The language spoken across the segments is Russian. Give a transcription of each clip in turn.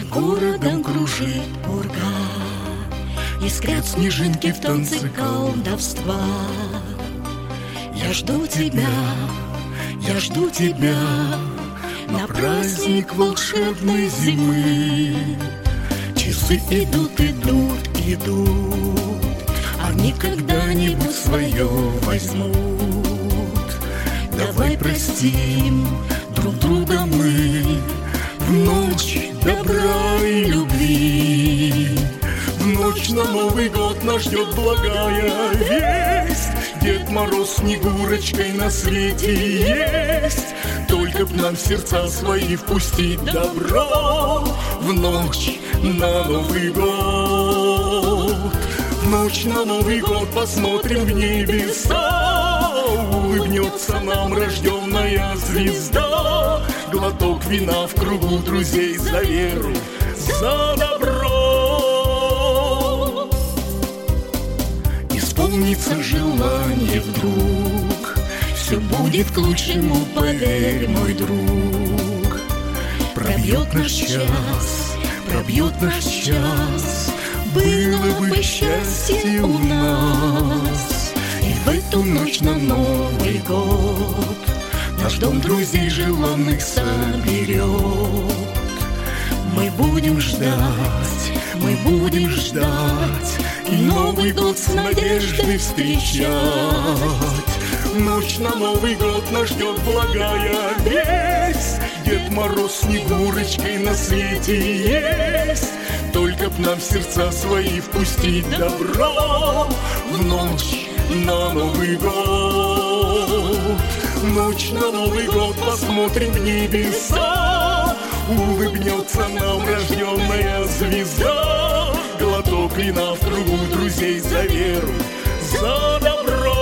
городом кружит пурга, искрят снежинки в танце колдовства. Я жду тебя на праздник волшебной зимы. Часы идут, они когда-нибудь свое возьмут. Давай простим друг друга мы в ночь добра и любви. В ночь на Новый год нас ждет благая весть. Дед Мороз Снегурочкой на свете есть. Только б нам в сердца свои впустить добро в ночь на Новый год. В ночь на Новый год посмотрим в небеса, улыбнется нам рожденная звезда. Глоток вина в кругу друзей за веру, за добро. Исполнится желание вдруг, все будет к лучшему, поверь, мой друг. Пробьет наш час, было бы счастье у нас. И в эту ночь на Новый год наш дом друзей желанных соберет. Мы будем ждать, и Новый год с надеждой встречать. Ночь на Новый год нас ждет благая весть. Дед Мороз Снегурочкой на свете есть. Только б нам в сердца свои впустить добро в ночь на Новый год. Ночь на Новый год посмотрим в небеса, улыбнется нам рожденная звезда. Глоток вина в кругу друзей за веру, за добро.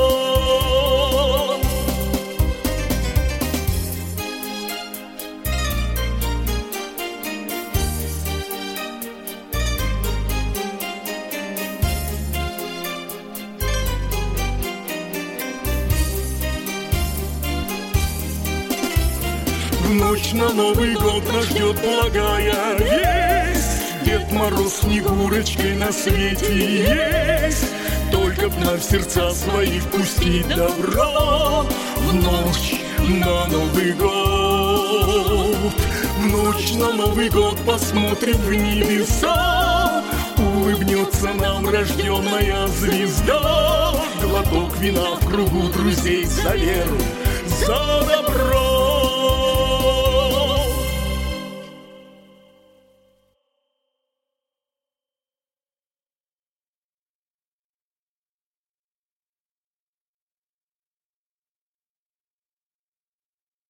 В ночь на Новый год нас ждет благая весть. Дед Мороз Снегурочкой на свете есть. Только б нам в сердца свои впустить добро в ночь на Новый год. В ночь на Новый год посмотрим в небеса, улыбнется нам рожденная звезда. Глоток вина в кругу друзей за веру, за добро.